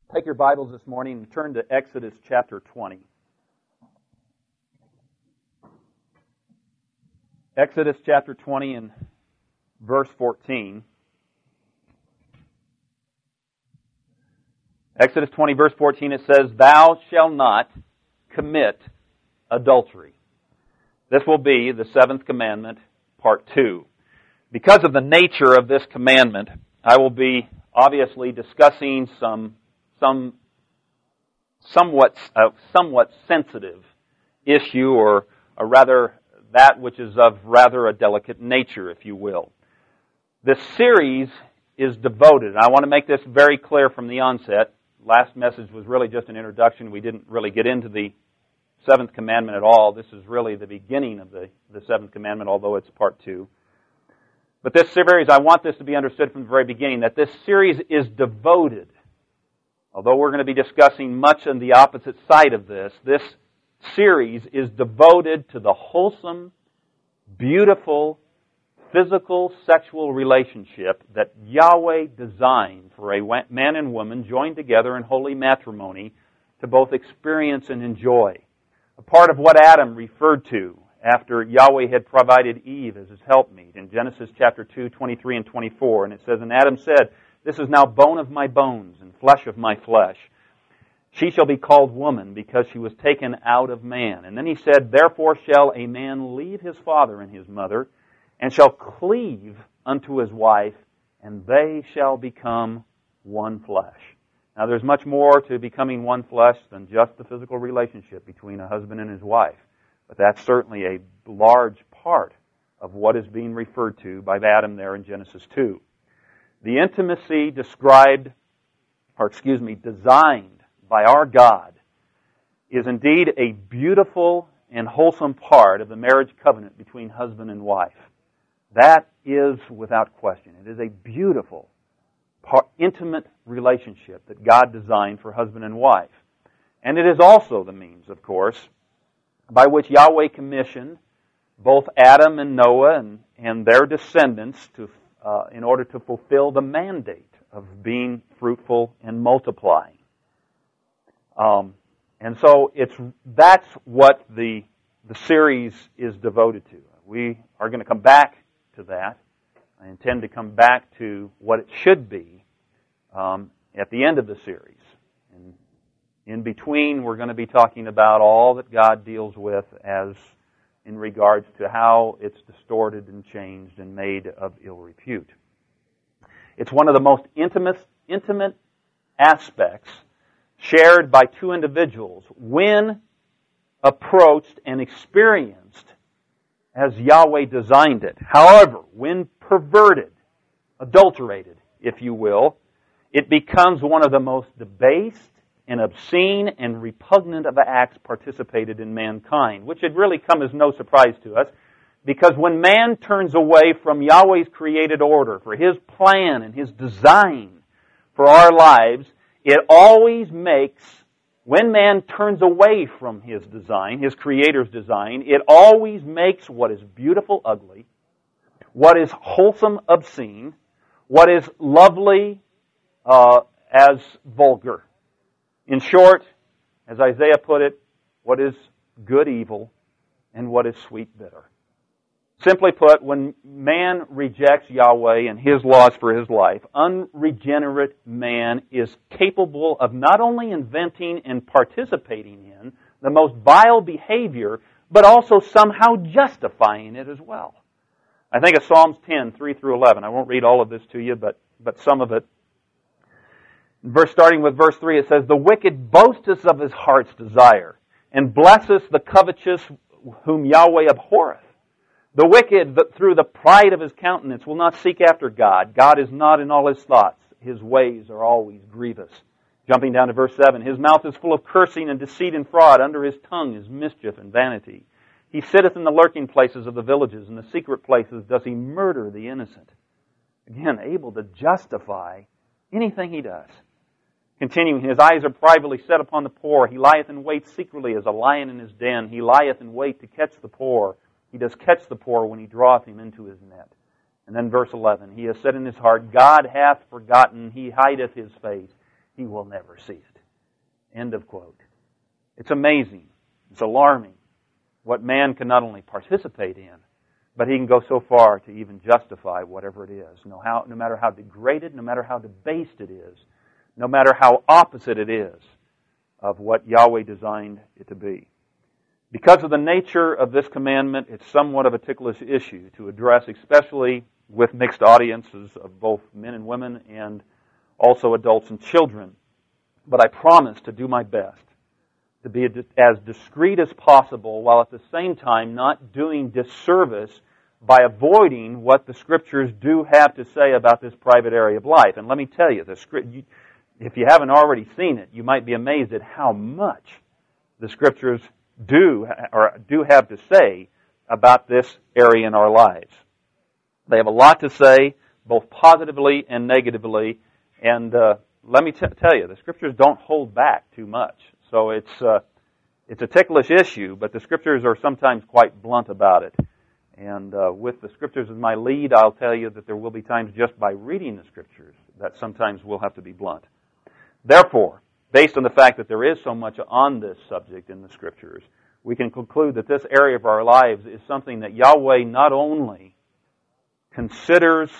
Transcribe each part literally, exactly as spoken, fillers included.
Take your Bibles this morning and turn to Exodus chapter twenty. Exodus chapter twenty and verse fourteen. Exodus twenty verse fourteen, it says, "Thou shalt not commit adultery." This will be the seventh commandment, part two. Because of the nature of this commandment, I will be obviously discussing some some somewhat uh, somewhat sensitive issue, or, or rather that which is of rather a delicate nature, if you will. This series is devoted, and I want to make this very clear from the onset. Last message was really just an introduction. We didn't really get into the seventh commandment at all. This is really the beginning of the, the seventh commandment, although it's part two. But this series, I want this to be understood from the very beginning, that this series is devoted. Although we're going to be discussing much on the opposite side of this, this series is devoted to the wholesome, beautiful, physical, sexual relationship that Yahweh designed for a man and woman joined together in holy matrimony to both experience and enjoy. A part of what Adam referred to after Yahweh had provided Eve as his helpmeet in Genesis chapter two, twenty-three and twenty-four. And it says, "And Adam said, This is now bone of my bones and flesh of my flesh. She shall be called woman, because she was taken out of man. And then he said, Therefore shall a man leave his father and his mother, and shall cleave unto his wife, and they shall become one flesh." Now there's much more to becoming one flesh than just the physical relationship between a husband and his wife. But that's certainly a large part of what is being referred to by Adam there in Genesis two. The intimacy described, or excuse me, designed by our God is indeed a beautiful and wholesome part of the marriage covenant between husband and wife. That is without question. It is a beautiful, intimate relationship that God designed for husband and wife. And it is also the means, of course, by which Yahweh commissioned both Adam and Noah and, and their descendants to Uh, in order to fulfill the mandate of being fruitful and multiplying. Um, and so it's that's what the the series is devoted to. We are going to come back to that. I intend to come back to what it should be um, at the end of the series. And in between, we're going to be talking about all that God deals with as in regards to how it's distorted and changed and made of ill repute. It's one of the most intimate, intimate aspects shared by two individuals when approached and experienced as Yahweh designed it. However, when perverted, adulterated, if you will, it becomes one of the most debased and obscene and repugnant of acts participated in mankind, which had really come as no surprise to us, because when man turns away from Yahweh's created order, for His plan and His design for our lives, it always makes, when man turns away from His design, His Creator's design, it always makes what is beautiful ugly, what is wholesome obscene, what is lovely uh, as vulgar. In short, as Isaiah put it, what is good evil and what is sweet bitter. Simply put, when man rejects Yahweh and His laws for his life, unregenerate man is capable of not only inventing and participating in the most vile behavior, but also somehow justifying it as well. I think of Psalms ten, three through eleven. I won't read all of this to you, but, but some of it. Verse starting with verse three, it says, "The wicked boasteth of his heart's desire, and blesseth the covetous whom Yahweh abhorreth. The wicked, through the pride of his countenance, will not seek after God. God is not in all his thoughts. His ways are always grievous." Jumping down to verse seven, "His mouth is full of cursing and deceit and fraud. Under his tongue is mischief and vanity. He sitteth in the lurking places of the villages. In the secret places does he murder the innocent." Again, able to justify anything he does. Continuing, "His eyes are privately set upon the poor. He lieth in wait secretly as a lion in his den. He lieth in wait to catch the poor. He does catch the poor when he draweth him into his net." And then verse eleven, "He has said in his heart, God hath forgotten. He hideth his face. he will never see it. End of quote. It's amazing. It's alarming what man can not only participate in, but he can go so far to even justify whatever it is. No, how, no matter how degraded, no matter how debased it is, no matter how opposite it is of what Yahweh designed it to be. Because of the nature of this commandment, it's somewhat of a ticklish issue to address, especially with mixed audiences of both men and women and also adults and children. But I promise to do my best to be as discreet as possible while at the same time not doing disservice by avoiding what the Scriptures do have to say about this private area of life. And let me tell you, the script, if you haven't already seen it, you might be amazed at how much the Scriptures do or do have to say about this area in our lives. They have a lot to say, both positively and negatively. And uh, let me t- tell you, the Scriptures don't hold back too much. So it's uh, it's a ticklish issue, but the Scriptures are sometimes quite blunt about it. And uh, with the Scriptures as my lead, I'll tell you that there will be times just by reading the Scriptures that sometimes we'll have to be blunt. Therefore, based on the fact that there is so much on this subject in the Scriptures, we can conclude that this area of our lives is something that Yahweh not only considers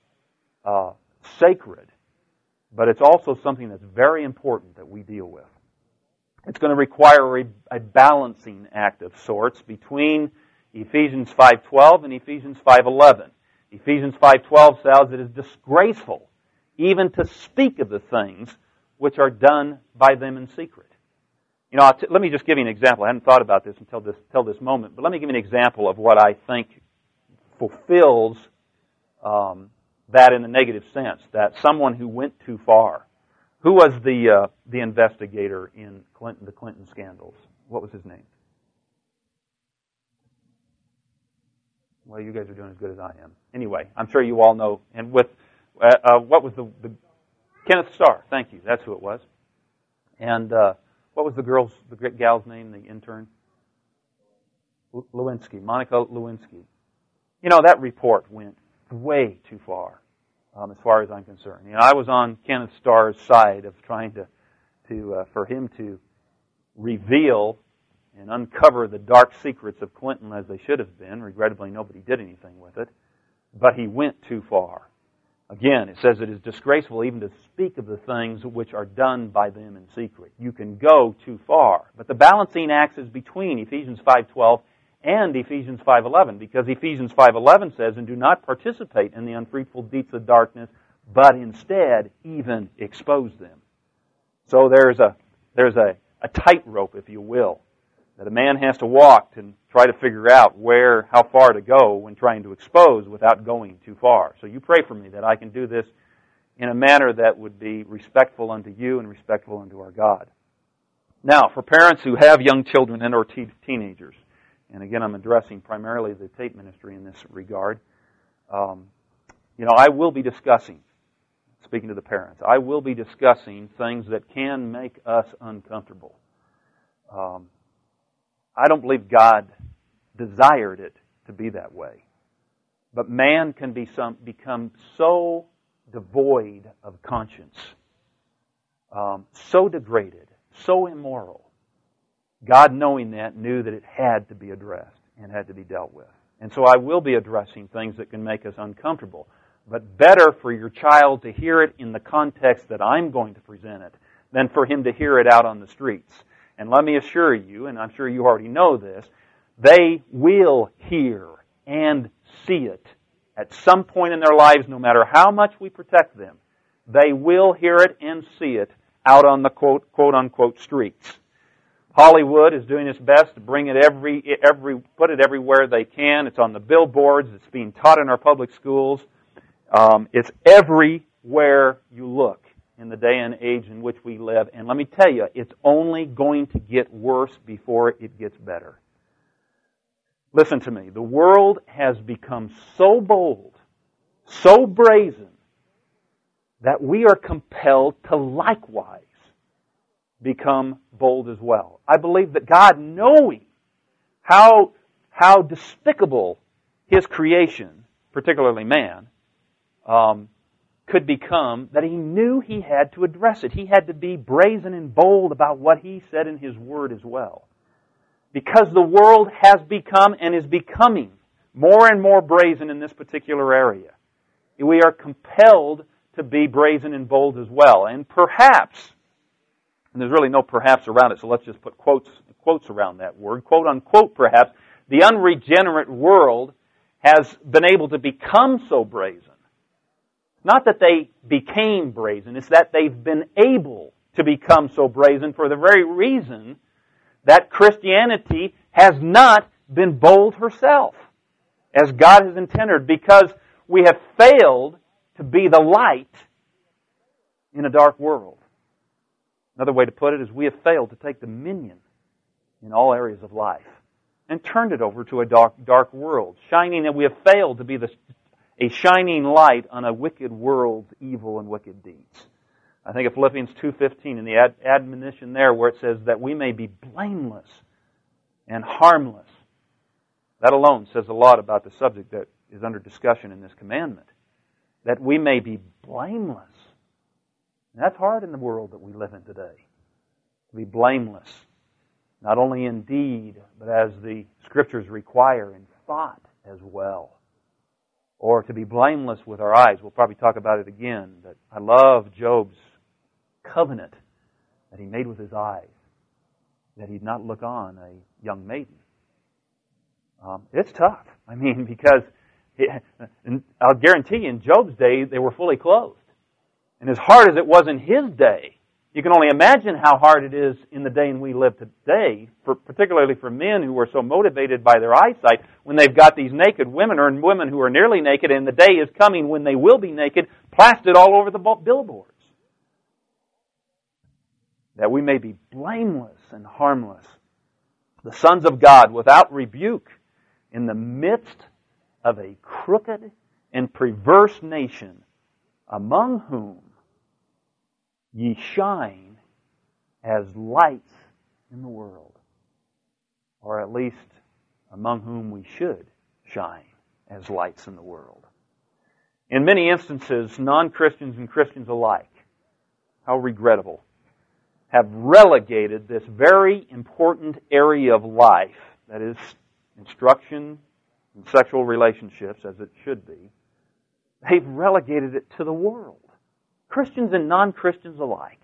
uh, sacred, but it's also something that's very important that we deal with. It's going to require a, a balancing act of sorts between Ephesians five twelve and Ephesians five eleven. Ephesians five twelve says it is disgraceful even to speak of the things which are done by them in secret. You know, t- let me just give you an example. I hadn't thought about this until this, until this moment, but let me give you an example of what I think fulfills um, that in a negative sense, that someone who went too far. Who was the uh, the investigator in Clinton, the Clinton scandals? What was his name? Well, you guys are doing as good as I am. Anyway, I'm sure you all know. And with uh, uh, what was the, the Kenneth Starr? Thank you. That's who it was. And uh, what was the girl's, the great gal's name? The intern, Lewinsky, Monica Lewinsky. You know, that report went way too far. Um, as far as I'm concerned, you know, I was on Kenneth Starr's side of trying to, to uh, for him to reveal and uncover the dark secrets of Clinton as they should have been. Regrettably, nobody did anything with it, but he went too far. Again, it says it is disgraceful even to speak of the things which are done by them in secret. You can go too far, but the balancing act is between Ephesians five twelve and Ephesians five eleven, because Ephesians five eleven says, "And do not participate in the unfruitful deeds of darkness, but instead even expose them." So there's a there's a, a tightrope, if you will, that a man has to walk and try to figure out where, how far to go when trying to expose without going too far. So you pray for me that I can do this in a manner that would be respectful unto you and respectful unto our God. Now, for parents who have young children and or te- teenagers, and again, I'm addressing primarily the tape ministry in this regard. Um, you know, I will be discussing, speaking to the parents, I will be discussing things that can make us uncomfortable. Um, I don't believe God desired it to be that way. But man can be some, become so devoid of conscience, um, so degraded, so immoral. God, knowing that, knew that it had to be addressed and had to be dealt with. And so I will be addressing things that can make us uncomfortable. But better for your child to hear it in the context that I'm going to present it than for him to hear it out on the streets. And let me assure you, and I'm sure you already know this, they will hear and see it at some point in their lives, no matter how much we protect them. They will hear it and see it out on the quote, quote unquote streets. Hollywood is doing its best to bring it every, every, put it everywhere they can. It's on the billboards. It's being taught in our public schools. Um, it's everywhere you look in the day and age in which we live. And let me tell you, it's only going to get worse before it gets better. Listen to me. The world has become so bold, so brazen, that we are compelled to likewise become bold as well. I believe that God, knowing how, how despicable His creation, particularly man, um, could become that he knew he had to address it. He had to be brazen and bold about what he said in his word as well. Because the world has become and is becoming more and more brazen in this particular area. We are compelled to be brazen and bold as well. And perhaps, and there's really no perhaps around it, so let's just put quotes, quotes around that word, quote unquote perhaps, the unregenerate world has been able to become so brazen. Not that they became brazen, it's that they've been able to become so brazen for the very reason that Christianity has not been bold herself, as God has intended, because we have failed to be the light in a dark world. Another way to put it is we have failed to take dominion in all areas of life and turned it over to a dark, dark world, shining that we have failed to be the a shining light on a wicked world's evil and wicked deeds. I think of Philippians two fifteen and the ad- admonition there where it says that we may be blameless and harmless. That alone says a lot about the subject that is under discussion in this commandment. That we may be blameless. And that's hard in the world that we live in today. To be blameless. Not only in deed, but as the Scriptures require, in thought as well. Or to be blameless with our eyes. We'll probably talk about it again. But I love Job's covenant that he made with his eyes. That he'd not look on a young maiden. Um, it's tough. I mean, because it, and I'll guarantee you in Job's day, they were fully clothed. And as hard as it was in his day, you can only imagine how hard it is in the day in we live today, for, particularly for men who are so motivated by their eyesight, when they've got these naked women or women who are nearly naked, and the day is coming when they will be naked, plastered all over the billboards. That we may be blameless and harmless, the sons of God without rebuke, in the midst of a crooked and perverse nation, among whom ye shine as lights in the world. Or at least among whom we should shine as lights in the world. In many instances, non-Christians and Christians alike, how regrettable, have relegated this very important area of life, that is instruction and sexual relationships, as it should be, they've relegated it to the world. Christians and non-Christians alike.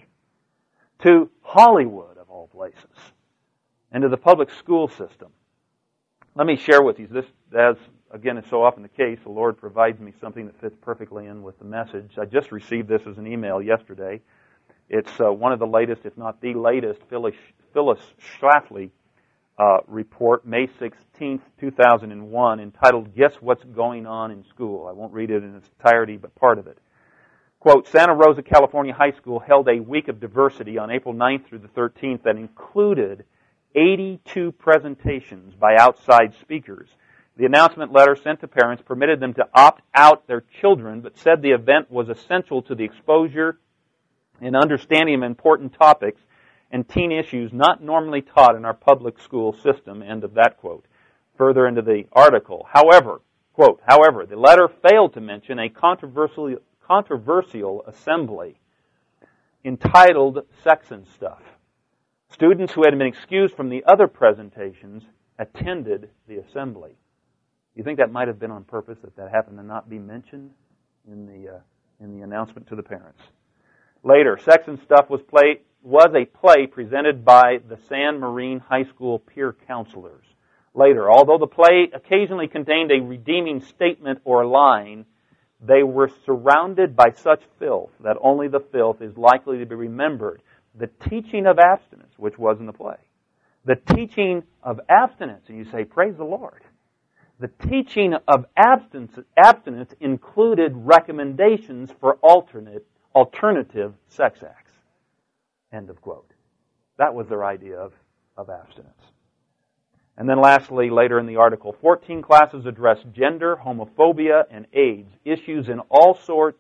To Hollywood, of all places. And to the public school system. Let me share with you this, as again is so often the case, the Lord provides me something that fits perfectly in with the message. I just received this as an email yesterday. It's uh, one of the latest, if not the latest, Phyllis, Phyllis Schlafly uh, report, May sixteenth, two thousand one, entitled, Guess What's Going On in School? I won't read it in its entirety, but part of it. Quote, Santa Rosa, California High School held a week of diversity on April ninth through the thirteenth that included eighty-two presentations by outside speakers. The announcement letter sent to parents permitted them to opt out their children, but said the event was essential to the exposure and understanding of important topics and teen issues not normally taught in our public school system. End of that quote. Further into the article. However, quote, however, the letter failed to mention a controversial controversial assembly entitled Sex and Stuff. Students who had been excused from the other presentations attended the assembly. You think that might have been on purpose, that that happened to not be mentioned in the uh, in the announcement to the parents? Later, Sex and Stuff was play was a play presented by the San Marine High School peer counselors. Later, although the play occasionally contained a redeeming statement or line, they were surrounded by such filth that only the filth is likely to be remembered. The teaching of abstinence, which was in the play. The teaching of abstinence, and you say, praise the Lord. The teaching of abstinence, abstinence included recommendations for alternate, alternative sex acts. End of quote. That was their idea of, of abstinence. And then lastly, later in the article, fourteen classes address gender, homophobia, and AIDS, issues in all sorts,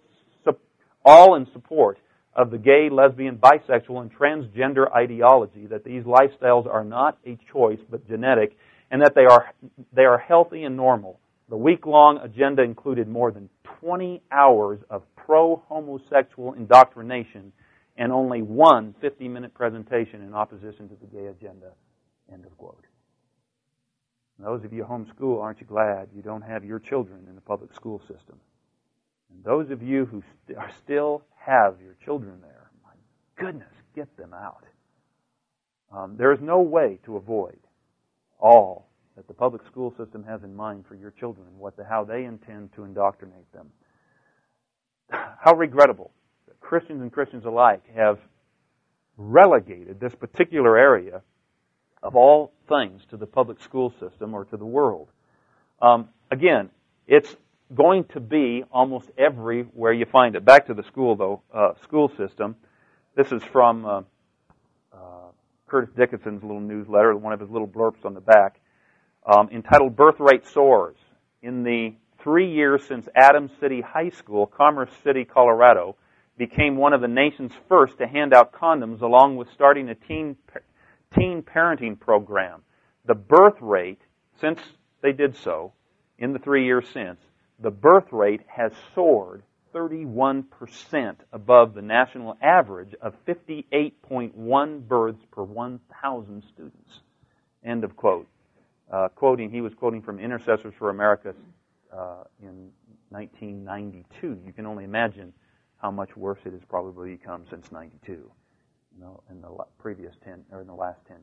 all in support of the gay, lesbian, bisexual, and transgender ideology, that these lifestyles are not a choice but genetic, and that they are they are healthy and normal. The week-long agenda included more than twenty hours of pro-homosexual indoctrination and only one fifty-minute presentation in opposition to the gay agenda. End of quote. And those of you homeschool, aren't you glad you don't have your children in the public school system? And those of you who st- are still have your children there, my goodness, get them out. Um, there is no way to avoid all that the public school system has in mind for your children, what the, how they intend to indoctrinate them. How regrettable that Christians and Christians alike have relegated this particular area of all things to the public school system or to the world. Um, again, it's going to be almost everywhere you find it. Back to the school, though, uh, school system. This is from uh, uh, Curtis Dickinson's little newsletter, one of his little blurbs on the back, um, entitled Birth Rate Soars. In the three years since Adams City High School, Commerce City, Colorado, became one of the nation's first to hand out condoms along with starting a teen teen parenting program. The birth rate, since they did so, in the three years since, the birth rate has soared thirty-one percent above the national average of fifty-eight point one births per one thousand students. End of quote. Uh, quoting, he was quoting from Intercessors for America uh, in nineteen ninety-two. You can only imagine how much worse it has probably become since ninety-two. You know, in the previous ten or in the last ten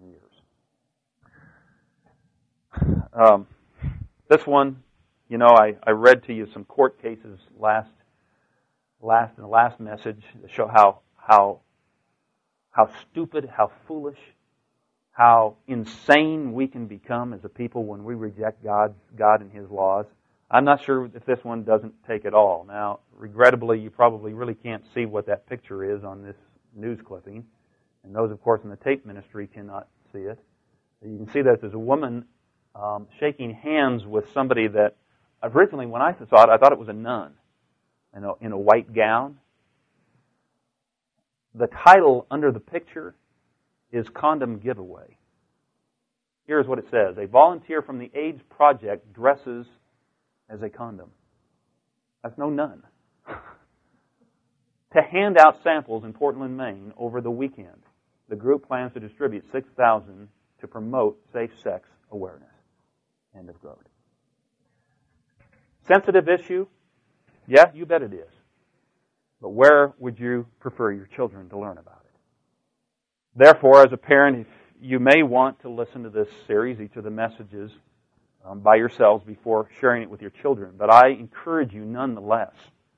years. Um, this one, you know, I, I read to you some court cases last, last in the last message to show how how how stupid, how foolish, how insane we can become as a people when we reject God, God and His laws. I'm not sure if this one doesn't take it all. Now, regrettably, you probably really can't see what that picture is on this news clipping. And those, of course, in the tape ministry cannot see it. You can see that there's a woman um, shaking hands with somebody that, originally when I saw it, I thought it was a nun in a, in a white gown. The title under the picture is Condom Giveaway. Here's what it says. A volunteer from the AIDS Project dresses as a condom. That's no nun. To hand out samples in Portland, Maine over the weekend. The group plans to distribute six thousand to promote safe sex awareness. End of quote. Sensitive issue? Yeah, you bet it is. But where would you prefer your children to learn about it? Therefore, as a parent, if you may want to listen to this series, each of the messages, um, by yourselves before sharing it with your children. But I encourage you nonetheless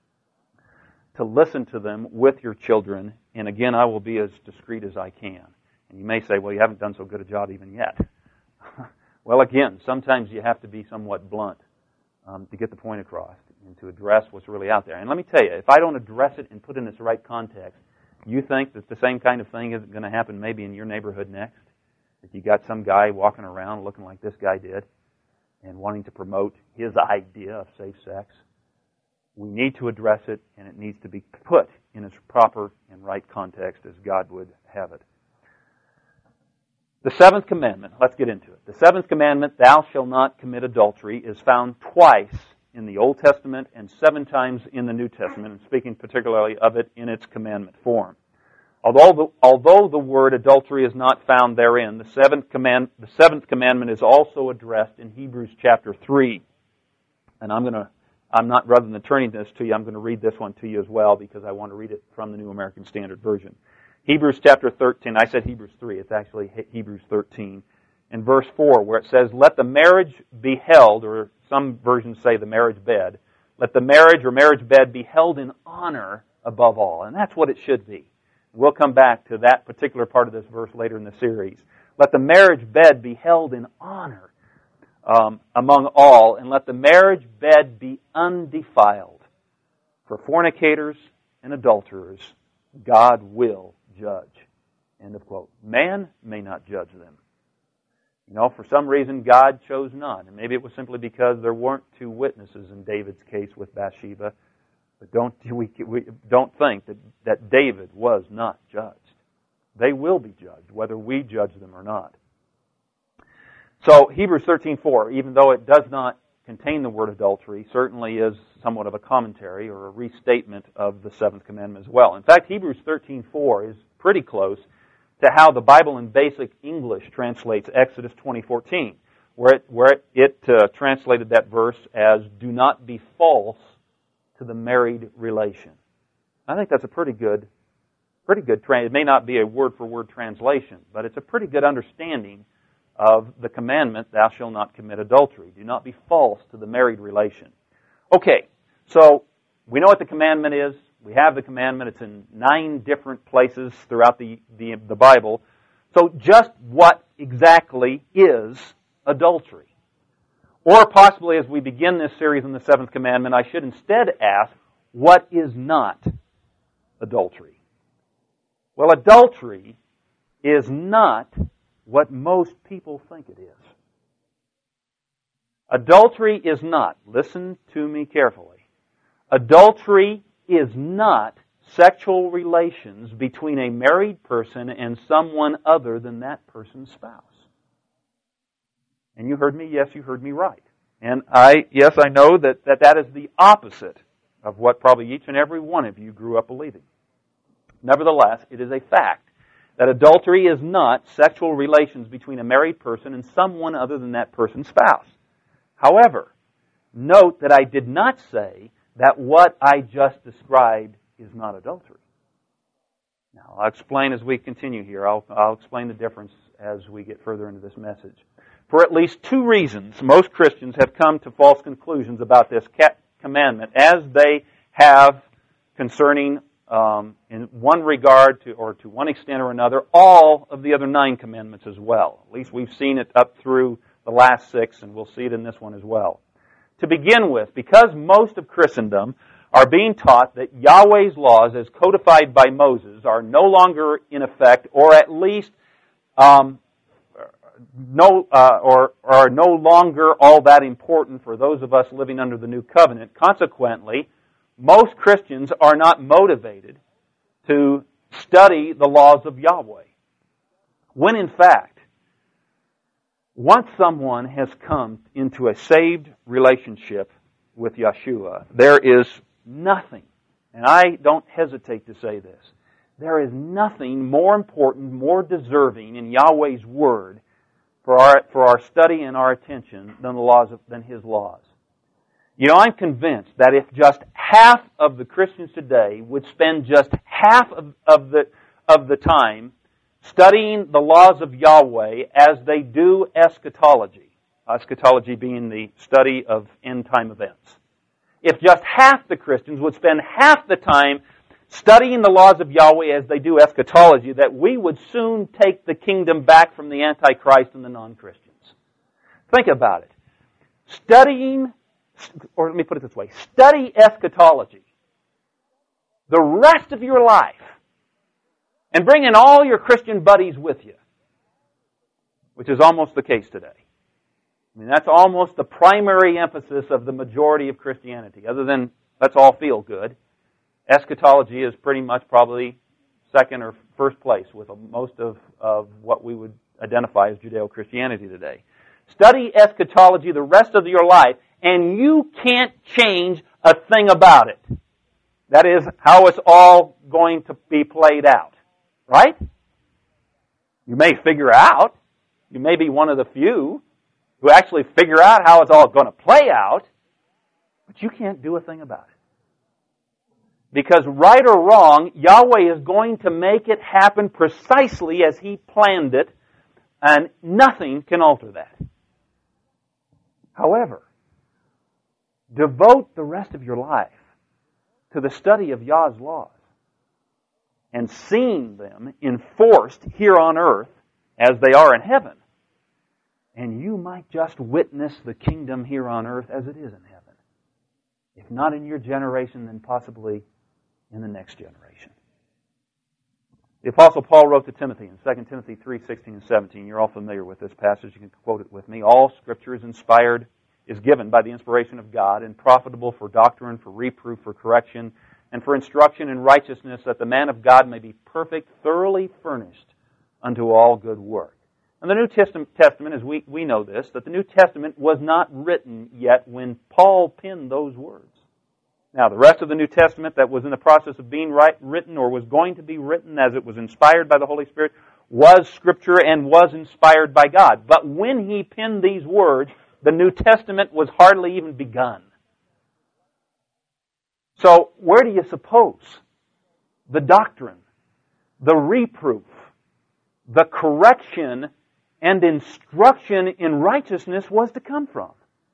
to listen to them with your children. And again, I will be as discreet as I can. And you may say, well, you haven't done so good a job even yet. Well, again, sometimes you have to be somewhat blunt um, to get the point across and to address what's really out there. And let me tell you, if I don't address it and put it in its right context, you think that the same kind of thing isn't going to happen maybe in your neighborhood next? That you got some guy walking around looking like this guy did and wanting to promote his idea of safe sex? We need to address it, and it needs to be put in its proper and right context as God would have it. The seventh commandment, let's get into it. The seventh commandment, thou shalt not commit adultery, is found twice in the Old Testament and seven times in the New Testament, and speaking particularly of it in its commandment form. Although the, although the word adultery is not found therein, the seventh, command, the seventh commandment is also addressed in Hebrews chapter three. And I'm going to, I'm not, rather than turning this to you, I'm going to read this one to you as well because I want to read it from the New American Standard Version. Hebrews chapter thirteen, I said Hebrews three, it's actually Hebrews thirteen, in verse four, where it says, let the marriage be held, or some versions say the marriage bed, let the marriage or marriage bed be held in honor above all. And that's what it should be. We'll come back to that particular part of this verse later in the series. Let the marriage bed be held in honor um, among all, and let the marriage bed be undefiled. For fornicators and adulterers, God will judge. End of quote. Man may not judge them. You know, for some reason, God chose not. And maybe it was simply because there weren't two witnesses in David's case with Bathsheba. But don't we, we don't think that, that David was not judged. They will be judged, whether we judge them or not. So Hebrews thirteen four, even though it does not contain the word adultery certainly is somewhat of a commentary or a restatement of the seventh commandment as well. In fact, Hebrews thirteen four is pretty close to how the Bible in basic English translates Exodus twenty fourteen, where it, where it, it uh, translated that verse as, "Do not be false to the married relation." I think that's a pretty good, pretty good. Tra- it may not be a word-for-word translation, but it's a pretty good understanding of the commandment, "Thou shalt not commit adultery." Do not be false to the married relation. Okay, so we know what the commandment is. We have the commandment. It's in nine different places throughout the, the, the Bible. So just what exactly is adultery? Or possibly as we begin this series in the seventh commandment, I should instead ask, what is not adultery? Well, adultery is not what most people think it is. Adultery is not, listen to me carefully, adultery is not sexual relations between a married person and someone other than that person's spouse. And you heard me, yes, you heard me right. And I, yes, I know that that, that is the opposite of what probably each and every one of you grew up believing. Nevertheless, it is a fact that adultery is not sexual relations between a married person and someone other than that person's spouse. However, note that I did not say that what I just described is not adultery. Now, I'll explain as we continue here. I'll, I'll explain the difference as we get further into this message. For at least two reasons, most Christians have come to false conclusions about this commandment, as they have concerning Um, in one regard to, or to one extent or another, all of the other nine commandments as well. At least we've seen it up through the last six, and we'll see it in this one as well. To begin with, because most of Christendom are being taught that Yahweh's laws, as codified by Moses, are no longer in effect, or at least um, no, uh, or, or are no longer all that important for those of us living under the new covenant. Consequently, most Christians are not motivated to study the laws of Yahweh. When in fact, once someone has come into a saved relationship with Yeshua, there is nothing, and I don't hesitate to say this, there is nothing more important, more deserving in Yahweh's Word for our, for our study and our attention than the laws of, than His laws. You know, I'm convinced that if just half of the Christians today would spend just half of, of the of the time studying the laws of Yahweh as they do eschatology, eschatology being the study of end-time events. If just half the Christians would spend half the time studying the laws of Yahweh as they do eschatology, that we would soon take the kingdom back from the Antichrist and the non-Christians. Think about it. Studying Or let me put it this way, study eschatology the rest of your life and bring in all your Christian buddies with you, which is almost the case today. I mean, that's almost the primary emphasis of the majority of Christianity. Other than, let's all feel good, eschatology is pretty much probably second or first place with most of, of what we would identify as Judeo-Christianity today. Study eschatology the rest of your life, and you can't change a thing about it. That is how it's all going to be played out. Right? You may figure out. You may be one of the few who actually figure out how it's all going to play out, but you can't do a thing about it. Because right or wrong, Yahweh is going to make it happen precisely as He planned it, and nothing can alter that. However, devote the rest of your life to the study of Yah's laws and seeing them enforced here on earth as they are in heaven. And you might just witness the kingdom here on earth as it is in heaven. If not in your generation, then possibly in the next generation. The Apostle Paul wrote to Timothy in Second Timothy three, sixteen and seventeen. You're all familiar with this passage. You can quote it with me. All Scripture is inspired, is given by the inspiration of God, and profitable for doctrine, for reproof, for correction, and for instruction in righteousness, that the man of God may be perfect, thoroughly furnished unto all good work. And the New Testament, as we, we know this, that the New Testament was not written yet when Paul penned those words. Now, the rest of the New Testament that was in the process of being write, written or was going to be written as it was inspired by the Holy Spirit was Scripture and was inspired by God. But when he penned these words, the New Testament was hardly even begun. So, where do you suppose the doctrine, the reproof, the correction, and instruction in righteousness was to come from?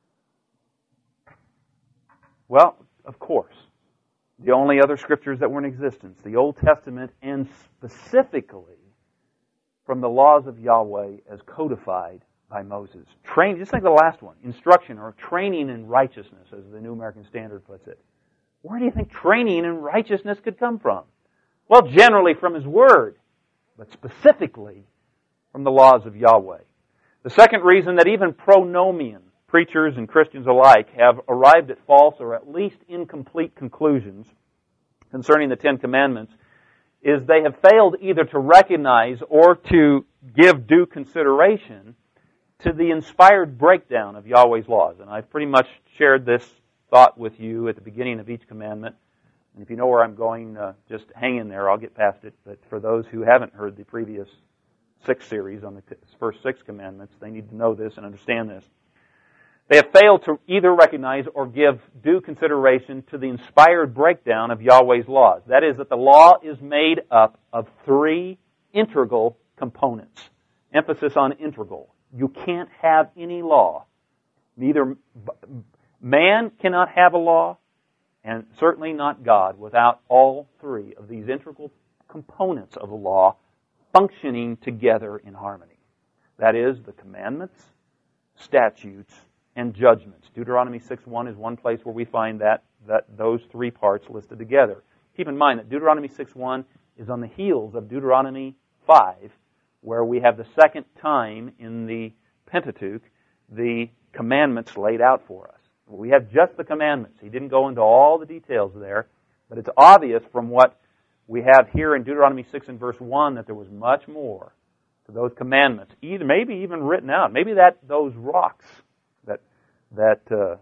Well, of course, the only other Scriptures that were in existence, the Old Testament, and specifically from the laws of Yahweh as codified by Moses. Train, just like the last one, instruction or training in righteousness, as the New American Standard puts it. Where do you think training in righteousness could come from? Well, generally from His Word, but specifically from the laws of Yahweh. The second reason that even pronomian preachers and Christians alike have arrived at false or at least incomplete conclusions concerning the Ten Commandments is they have failed either to recognize or to give due consideration to the inspired breakdown of Yahweh's laws. And I've pretty much shared this thought with you at the beginning of each commandment. And if you know where I'm going, uh, just hang in there. I'll get past it. But for those who haven't heard the previous six series on the first six commandments, they need to know this and understand this. They have failed to either recognize or give due consideration to the inspired breakdown of Yahweh's laws. That is, that the law is made up of three integral components. Emphasis on integral. You can't have any law. Neither man cannot have a law, and certainly not God, without all three of these integral components of the law functioning together in harmony. That is, the commandments, statutes, and judgments. Deuteronomy six one is one place where we find that, that those three parts listed together. Keep in mind that Deuteronomy six one is on the heels of Deuteronomy five, where we have the second time in the Pentateuch the commandments laid out for us. We have just the commandments. He didn't go into all the details there, but it's obvious from what we have here in Deuteronomy six and verse one that there was much more to those commandments, either maybe even written out. Maybe that those rocks that that uh,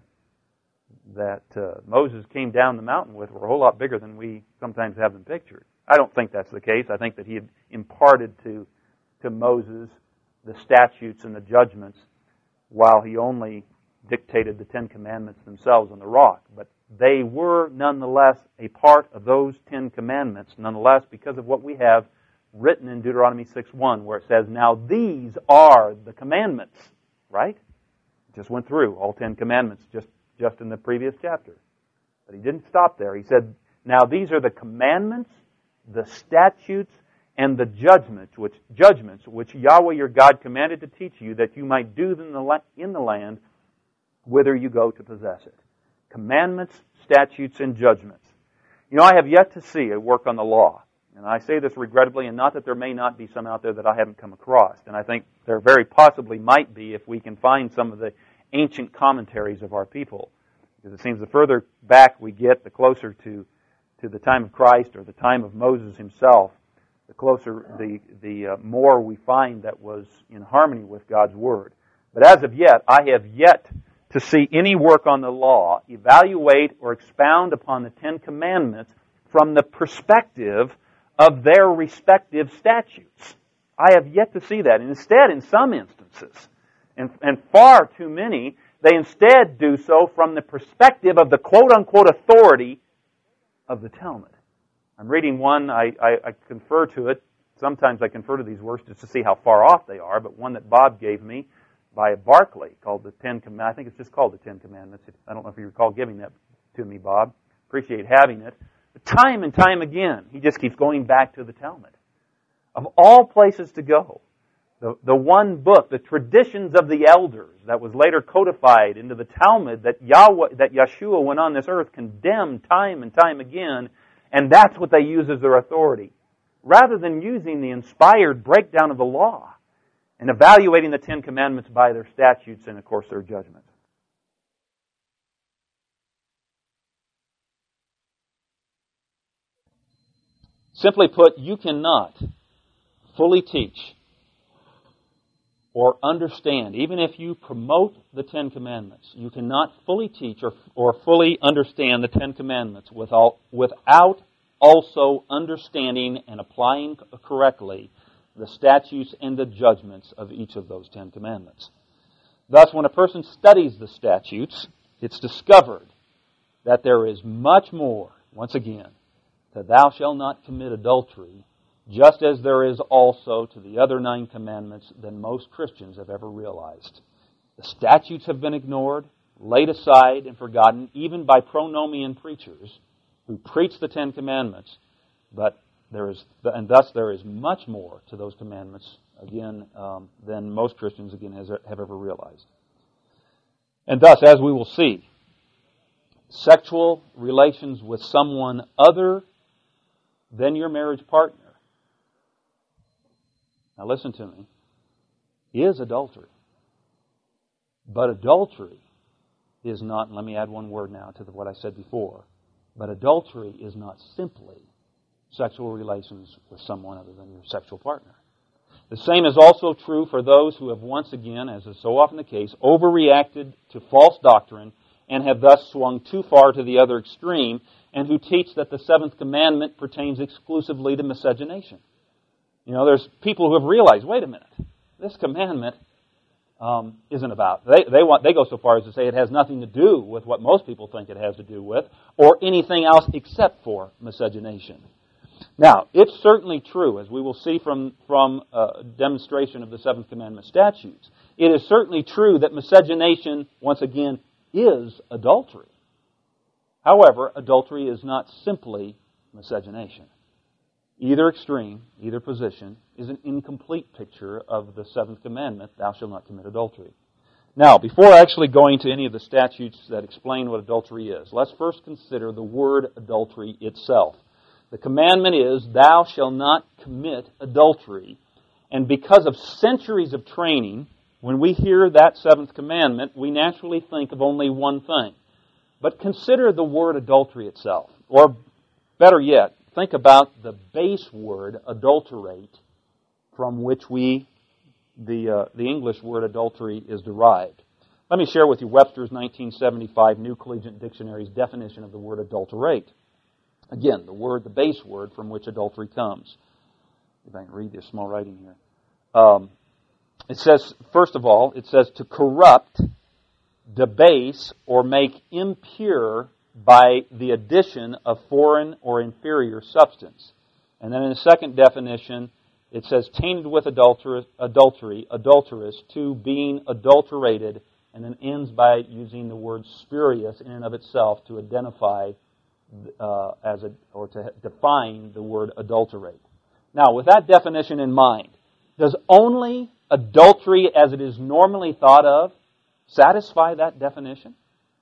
that uh, Moses came down the mountain with were a whole lot bigger than we sometimes have them pictured. I don't think that's the case. I think that he had imparted to to Moses the statutes and the judgments while he only dictated the Ten Commandments themselves on the rock. But they were nonetheless a part of those Ten Commandments, nonetheless, because of what we have written in Deuteronomy six one, where it says, now these are the commandments, right? Just went through all Ten Commandments just, just in the previous chapter. But he didn't stop there. He said, now these are the commandments, the statutes, and the judgments which, judgments which Yahweh your God commanded to teach you, that you might do them in the, in the land whither you go to possess it. Commandments, statutes, and judgments. You know, I have yet to see a work on the law. And I say this regrettably, and not that there may not be some out there that I haven't come across. And I think there very possibly might be if we can find some of the ancient commentaries of our people. Because it seems the further back we get, the closer to, to the time of Christ or the time of Moses himself, the closer, the, the uh, more we find that was in harmony with God's Word. But as of yet, I have yet to see any work on the law evaluate or expound upon the Ten Commandments from the perspective of their respective statutes. I have yet to see that. And instead, in some instances, and, and far too many, they instead do so from the perspective of the quote-unquote authority of the Talmud. I'm reading one, I, I, I confer to it, sometimes I confer to these works just to see how far off they are, but one that Bob gave me by Barclay called the Ten Commandments. I think it's just called the Ten Commandments. I don't know if you recall giving that to me, Bob. Appreciate having it. But time and time again, he just keeps going back to the Talmud. Of all places to go, the, the one book, the traditions of the elders, that was later codified into the Talmud that Yahweh, that Yeshua went on this earth, condemned time and time again, and that's what they use as their authority. Rather than using the inspired breakdown of the law and evaluating the Ten Commandments by their statutes and, of course, their judgments. Simply put, you cannot fully teach or understand, even if you promote the Ten Commandments, you cannot fully teach or, or fully understand the Ten Commandments without, without also understanding and applying correctly the statutes and the judgments of each of those Ten Commandments. Thus, when a person studies the statutes, it's discovered that there is much more, once again, to thou shalt not commit adultery, just as there is also to the other nine commandments than most Christians have ever realized. The statutes have been ignored, laid aside, and forgotten, even by pronomian preachers who preach the Ten Commandments, but there is, and thus there is much more to those commandments, again, um, than most Christians, again, has, have ever realized. And thus, as we will see, sexual relations with someone other than your marriage partner, now listen to me, is adultery. But adultery is not, and let me add one word now to what I said before, but adultery is not simply sexual relations with someone other than your sexual partner. The same is also true for those who have once again, as is so often the case, overreacted to false doctrine and have thus swung too far to the other extreme, and who teach that the seventh commandment pertains exclusively to miscegenation. You know, there's people who have realized, wait a minute, this commandment um, isn't about. They they want they go so far as to say it has nothing to do with what most people think it has to do with, or anything else except for miscegenation. Now, it's certainly true, as we will see from from a demonstration of the seventh commandment statutes. It is certainly true that miscegenation, once again, is adultery. However, adultery is not simply miscegenation. Either extreme, either position, is an incomplete picture of the seventh commandment, thou shalt not commit adultery. Now, before actually going to any of the statutes that explain what adultery is, let's first consider the word adultery itself. The commandment is, thou shalt not commit adultery. And because of centuries of training, when we hear that seventh commandment, we naturally think of only one thing. But consider the word adultery itself. Or better yet, think about the base word adulterate, from which we, the uh, the English word adultery is derived. Let me share with you Webster's nineteen seventy-five New Collegiate Dictionary's definition of the word adulterate. Again, the word, the base word from which adultery comes. If I can read this small writing here. Um, it says, first of all, it says to corrupt, debase, or make impure by the addition of foreign or inferior substance. And then in the second definition, it says tainted with adulterous, adultery, adulterous, to being adulterated, and then ends by using the word spurious in and of itself to identify uh, as a, or to define the word adulterate. Now, with that definition in mind, does only adultery as it is normally thought of satisfy that definition?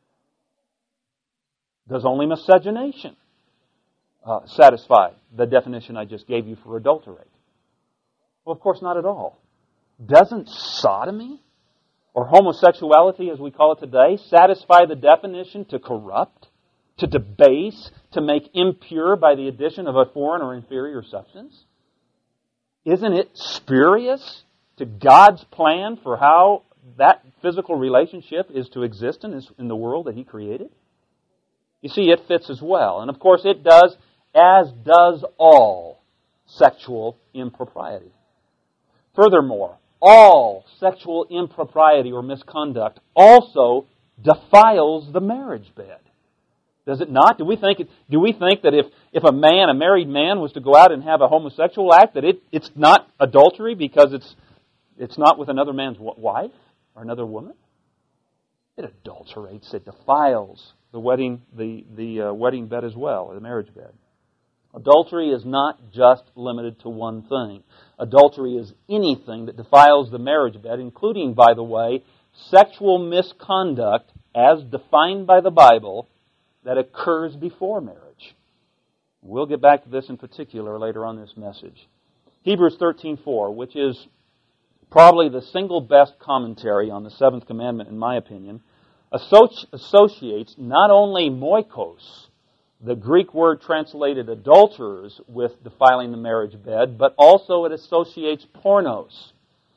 Does only miscegenation uh, satisfy the definition I just gave you for adulterate? Well, of course not at all. Doesn't sodomy, or homosexuality as we call it today, satisfy the definition to corrupt, to debase, to make impure by the addition of a foreign or inferior substance? Isn't it spurious to God's plan for how that physical relationship is to exist in, this, in the world that He created? You see, it fits as well. And of course it does, as does all sexual impropriety. Furthermore, all sexual impropriety or misconduct also defiles the marriage bed. Does it not? Do we think do we think that if, if a man, a married man, was to go out and have a homosexual act, that it, it's not adultery because it's it's not with another man's wife or another woman? It adulterates, it defiles the wedding the the uh, wedding bed as well, or the marriage bed. Adultery is not just limited to one thing. Adultery is anything that defiles the marriage bed, including, by the way, sexual misconduct as defined by the Bible that occurs before marriage. We'll get back to this in particular later on in this message. Hebrews thirteen four, which is probably the single best commentary on the seventh commandment, in my opinion, associates not only moikos, the Greek word translated adulterers, with defiling the marriage bed, but also it associates pornos,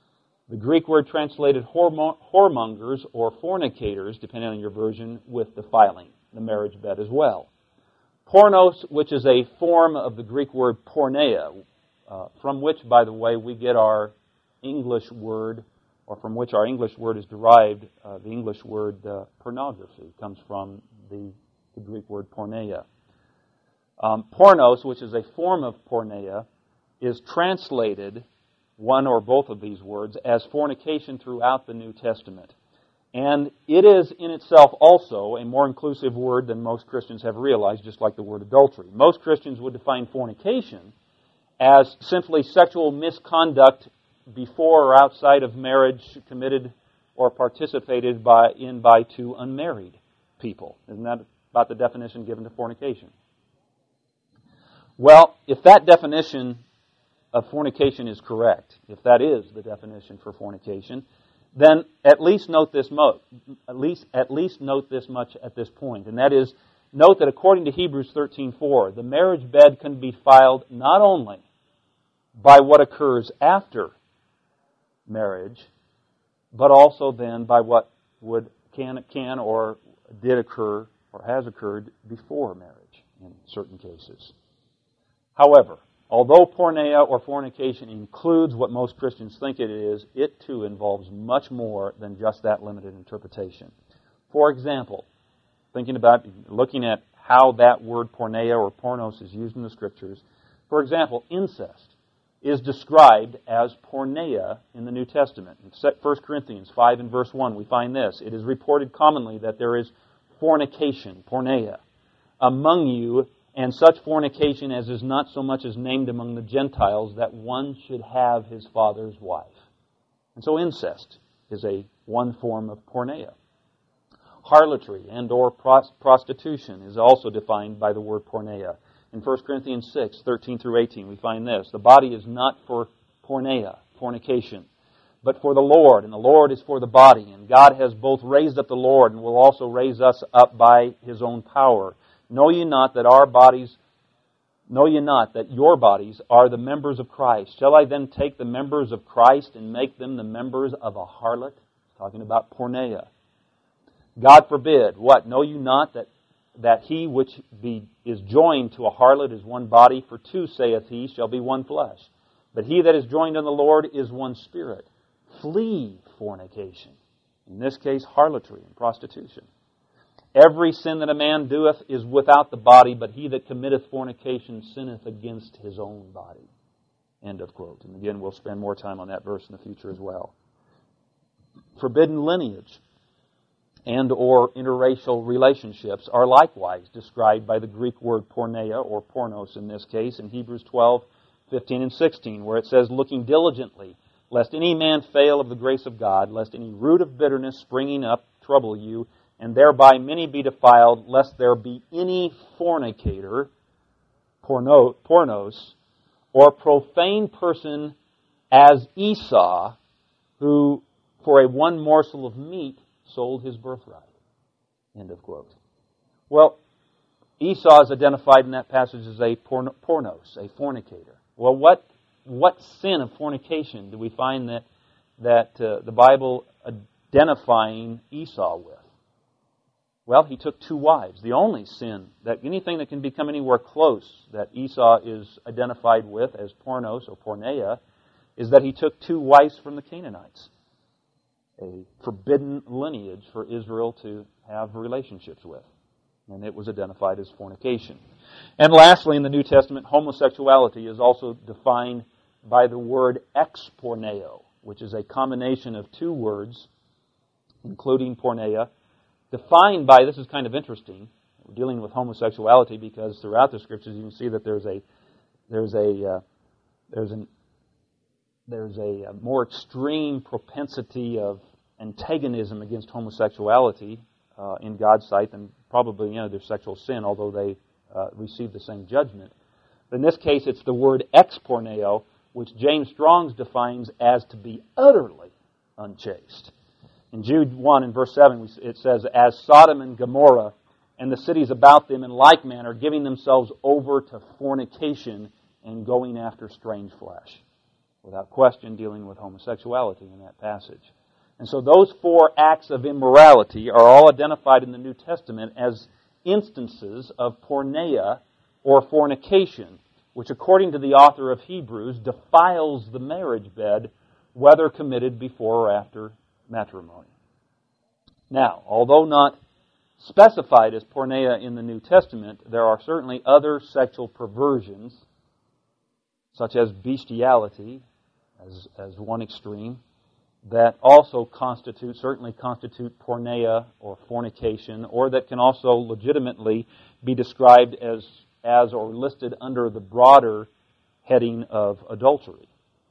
The Greek word translated whoremo- whoremongers or fornicators, depending on your version, with defiling, the marriage bed as well. Pornos, which is a form of the Greek word porneia, uh, from which, by the way, we get our English word, or from which our English word is derived, uh, the English word uh, pornography comes from the, the Greek word porneia. Um, pornos, which is a form of porneia, is translated, one or both of these words, as fornication throughout the New Testament. And it is in itself also a more inclusive word than most Christians have realized, just like the word adultery. Most Christians would define fornication as simply sexual misconduct before or outside of marriage committed or participated by in by two unmarried people. Isn't that about the definition given to fornication? Well, if that definition of fornication is correct, if that is the definition for fornication, then at least note this mo- at least at least note this much at this point, and that is, note that according to Hebrews thirteen four, the marriage bed can be defiled not only by what occurs after marriage, but also then by what would can can or did occur or has occurred before marriage in certain cases. However, although porneia or fornication includes what most Christians think it is, it too involves much more than just that limited interpretation. For example, thinking about, looking at how that word porneia or pornos is used in the Scriptures, for example, incest is described as porneia in the New Testament. In First Corinthians five and verse one, we find this. It is reported commonly that there is fornication, porneia, among you, and such fornication as is not so much as named among the Gentiles, that one should have his father's wife. And so incest is a one form of porneia. Harlotry and or prostitution is also defined by the word porneia. In First Corinthians six, thirteen through eighteen, we find this. The body is not for porneia, fornication, but for the Lord, and the Lord is for the body. And God has both raised up the Lord and will also raise us up by His own power. Know ye not that our bodies, know ye not that your bodies are the members of Christ? Shall I then take the members of Christ and make them the members of a harlot? Talking about porneia. God forbid. What? Know you not that, that he which be, is joined to a harlot is one body? For two, saith he, shall be one flesh. But he that is joined unto the Lord is one spirit. Flee fornication. In this case, harlotry and prostitution. Every sin that a man doeth is without the body, but he that committeth fornication sinneth against his own body. End of quote. And again, we'll spend more time on that verse in the future as well. Forbidden lineage and or interracial relationships are likewise described by the Greek word porneia, or pornos in this case, in Hebrews twelve, fifteen and sixteen, where it says, looking diligently, lest any man fail of the grace of God, lest any root of bitterness springing up trouble you, and thereby many be defiled, lest there be any fornicator, porno, pornos, or profane person as Esau, who for a one morsel of meat sold his birthright. End of quote. Well, Esau is identified in that passage as a porn, pornos, a fornicator. Well, what what sin of fornication do we find that that uh, the Bible identifying Esau with? Well, he took two wives. The only sin, that anything that can become anywhere close that Esau is identified with as pornos or porneia, is that he took two wives from the Canaanites. A forbidden lineage for Israel to have relationships with. And it was identified as fornication. And lastly, in the New Testament, homosexuality is also defined by the word exporneo, which is a combination of two words, including porneia, defined by, this is kind of interesting, we're dealing with homosexuality because throughout the Scriptures you can see that there's a there's a uh, there's an there's a, a more extreme propensity of antagonism against homosexuality uh, in God's sight than probably you know their sexual sin, although they uh, receive the same judgment. But in this case, it's the word exporneo, which James Strong's defines as to be utterly unchaste. In Jude one and verse seven, it says, as Sodom and Gomorrah and the cities about them in like manner, giving themselves over to fornication and going after strange flesh. without question dealing with homosexuality in that passage. And so those four acts of immorality are all identified in the New Testament as instances of porneia or fornication, which according to the author of Hebrews defiles the marriage bed, whether committed before or after matrimony. Now, although not specified as porneia in the New Testament, there are certainly other sexual perversions, such as bestiality, as, as one extreme, that also constitute, certainly constitute porneia or fornication, or that can also legitimately be described as, as or listed under the broader heading of adultery.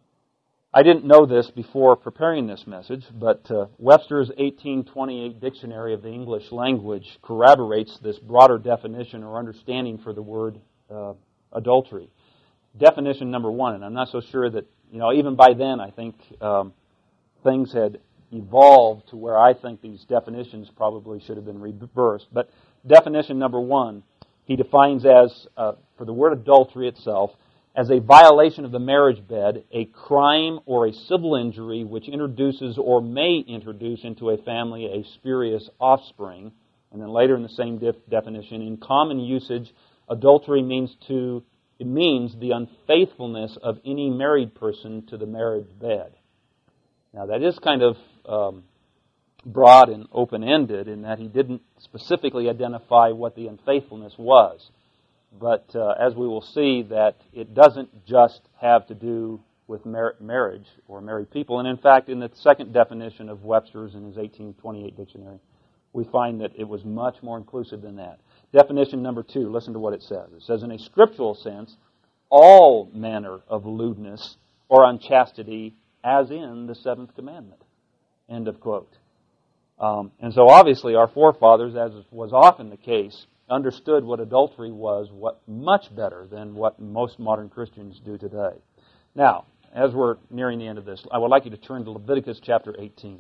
I didn't know this before preparing this message, but uh, Webster's eighteen twenty-eight Dictionary of the English Language corroborates this broader definition or understanding for the word uh, adultery. Definition number one, and I'm not so sure that, you know, even by then I think um, things had evolved to where I think these definitions probably should have been reversed. But definition number one, he defines as, uh, for the word adultery itself, as a violation of the marriage bed, a crime or a civil injury which introduces or may introduce into a family a spurious offspring. And then later in the same def- definition, in common usage, adultery means to it means the unfaithfulness of any married person to the marriage bed. Now that is kind of um, broad and open-ended in that he didn't specifically identify what the unfaithfulness was. But uh, as we will see, that it doesn't just have to do with mar- marriage or married people. And in fact, in the second definition of Webster's in his eighteen twenty-eight dictionary, we find that it was much more inclusive than that. Definition number two, listen to what it says. It says, in a scriptural sense, all manner of lewdness or unchastity, as in the seventh commandment. End of quote. Um, and so obviously our forefathers, as was often the case, understood what adultery was what much better than what most modern Christians do today. Now, as we're nearing the end of this, I would like you to turn to Leviticus chapter eighteen.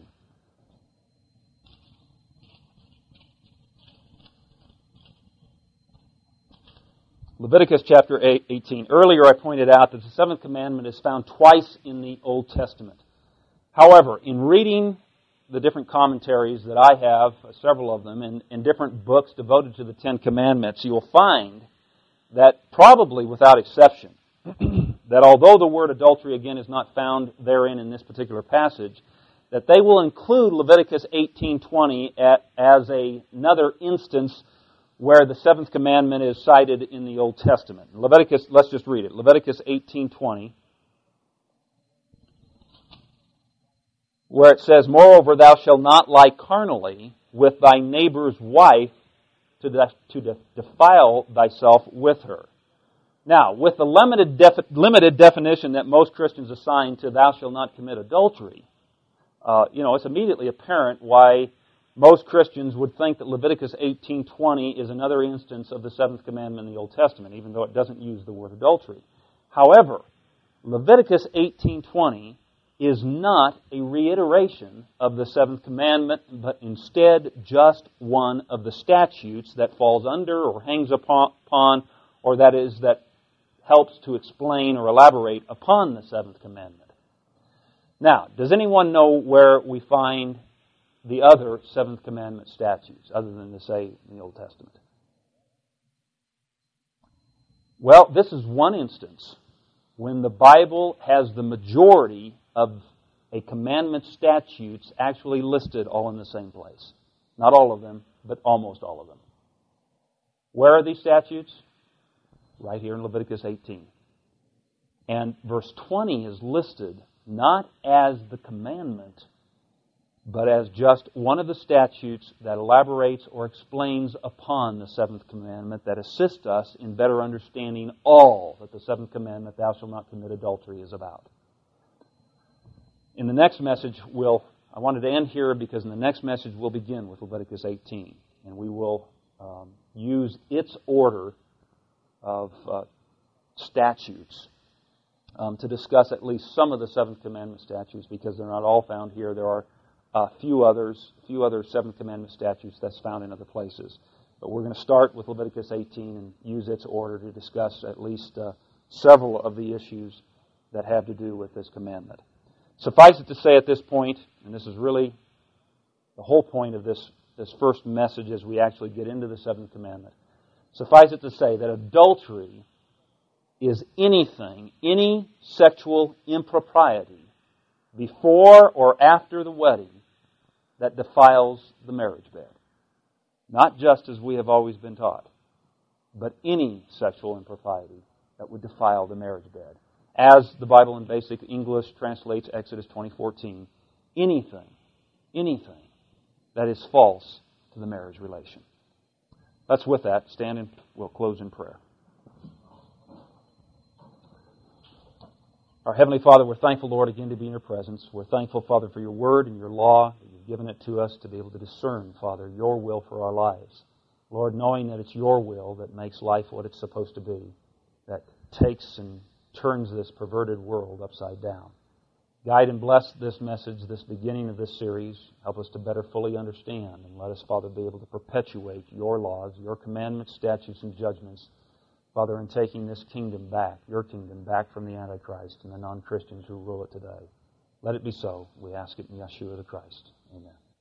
Leviticus chapter eighteen. Earlier I pointed out that the seventh commandment is found twice in the Old Testament. However, in reading the different commentaries that I have, several of them, in, in different books devoted to the Ten Commandments, you will find that probably without exception, that although the word adultery again is not found therein in this particular passage, that they will include Leviticus eighteen twenty at, as a, another instance where the seventh commandment is cited in the Old Testament. Leviticus, let's just read it. Leviticus eighteen twenty. Where it says, moreover, thou shalt not lie carnally with thy neighbor's wife to, de- to de- defile thyself with her. Now, with the limited, defi- limited definition that most Christians assign to thou shalt not commit adultery, uh, you know, it's immediately apparent why most Christians would think that Leviticus eighteen twenty is another instance of the seventh commandment in the Old Testament, even though it doesn't use the word adultery. However, Leviticus eighteen twenty is not a reiteration of the seventh commandment, but instead just one of the statutes that falls under or hangs upon, or that is, that helps to explain or elaborate upon the seventh commandment. Now, does anyone know where we find the other seventh commandment statutes, other than to say in the Old Testament? Well, this is one instance when the Bible has the majority of a commandment statutes actually listed all in the same place. Not all of them, but almost all of them. Where are these statutes? Right here in Leviticus eighteen. And verse twenty is listed not as the commandment, but as just one of the statutes that elaborates or explains upon the seventh commandment that assists us in better understanding all that the seventh commandment, thou shalt not commit adultery, is about. In the next message, we'll, I wanted to end here because in the next message we'll begin with Leviticus eighteen, and we will um, use its order of uh, statutes um, to discuss at least some of the seventh commandment statutes, because they're not all found here. There are a few others, a few other seventh commandment statutes that's found in other places. But we're going to start with Leviticus eighteen and use its order to discuss at least uh, several of the issues that have to do with this commandment. Suffice it to say at this point, and this is really the whole point of this, this first message as we actually get into the seventh commandment, suffice it to say that adultery is anything, any sexual impropriety before or after the wedding that defiles the marriage bed. Not just as we have always been taught, but any sexual impropriety that would defile the marriage bed. As the Bible in basic English translates Exodus twenty fourteen, anything, anything that is false to the marriage relation. Let's with that stand and we'll close in prayer. Our Heavenly Father, we're thankful, Lord, again to be in your presence. We're thankful, Father, for your word and your law. You've given it to us to be able to discern, Father, your will for our lives. Lord, knowing that it's your will that makes life what it's supposed to be, that takes and turns this perverted world upside down. Guide and bless this message, this beginning of this series. Help us to better fully understand, and let us, Father, be able to perpetuate your laws, your commandments, statutes, and judgments, Father, in taking this kingdom back, your kingdom back from the Antichrist and the non-Christians who rule it today. Let it be so. We ask it in Yeshua the Christ. Amen.